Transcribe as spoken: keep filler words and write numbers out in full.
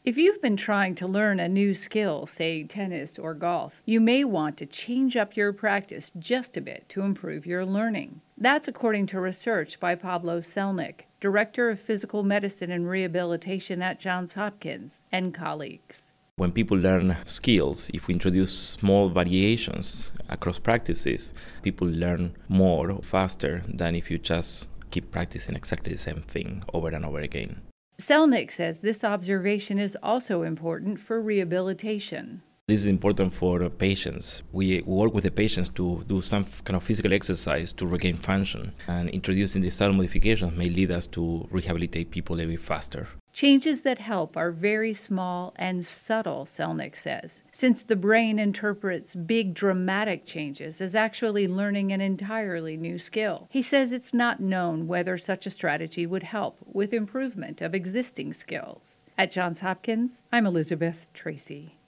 If you've been trying to learn a new skill, say tennis or golf, you may want to change up your practice just a bit to improve your learning. That's according to research by Pablo Selnick, Director of Physical Medicine and Rehabilitation at Johns Hopkins, and colleagues. When people learn skills, if we introduce small variations across practices, people learn more faster than if you just keep practicing exactly the same thing over and over again. Selnick says this observation is also important for rehabilitation. This is important for patients. We work with the patients to do some kind of physical exercise to regain function, and introducing these subtle modifications may lead us to rehabilitate people a bit faster. Changes that help are very small and subtle, Selnick says, since the brain interprets big dramatic changes as actually learning an entirely new skill. He says it's not known whether such a strategy would help with improvement of existing skills. At Johns Hopkins, I'm Elizabeth Tracy.